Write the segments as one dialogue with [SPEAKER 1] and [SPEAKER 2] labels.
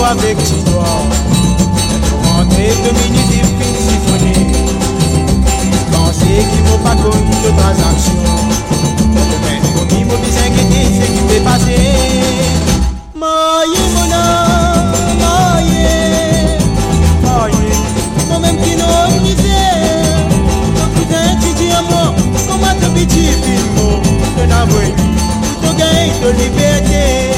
[SPEAKER 1] avec Tinoir. Rentrer de mini fin siphonné. Pensez qu'il ne faut pas connu de transaction. Mais comme il faut bien s'inquiéter, c'est qui peut passer. Maïe, mon âme, maïe, maïe. Moi-même qui n'ai misère. Le cousin, tu dis à moi, comment te petit film, je n'avoue, tout gain de liberté.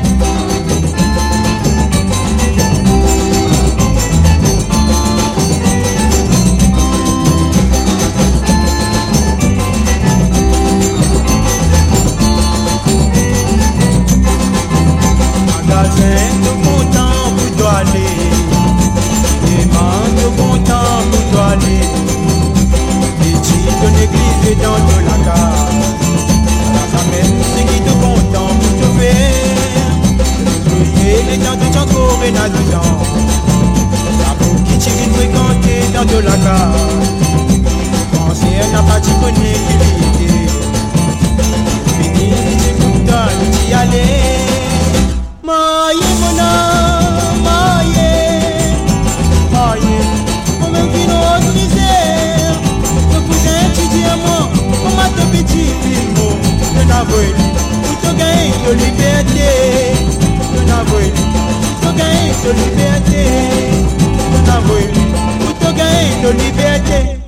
[SPEAKER 1] Dans de la carte, alors ça même c'est qui te content pour te faire. Prier les temps de Tchanko et Nadoudan. La peau qui t'y vient fréquenter dans de la carte. Pensez à n'a pas d'y connaître qui l'idée. Fini, t'y content, t'y aller. Maïe, mon âme, maïe, maïe. Moi-même qui n'ose misère. Le cousin, tu dis à moi. Comment te petit film, je n'avoue, tout gain de liberté, je n'avoue, tout gain de liberté, je n'avoue, tout gain de liberté.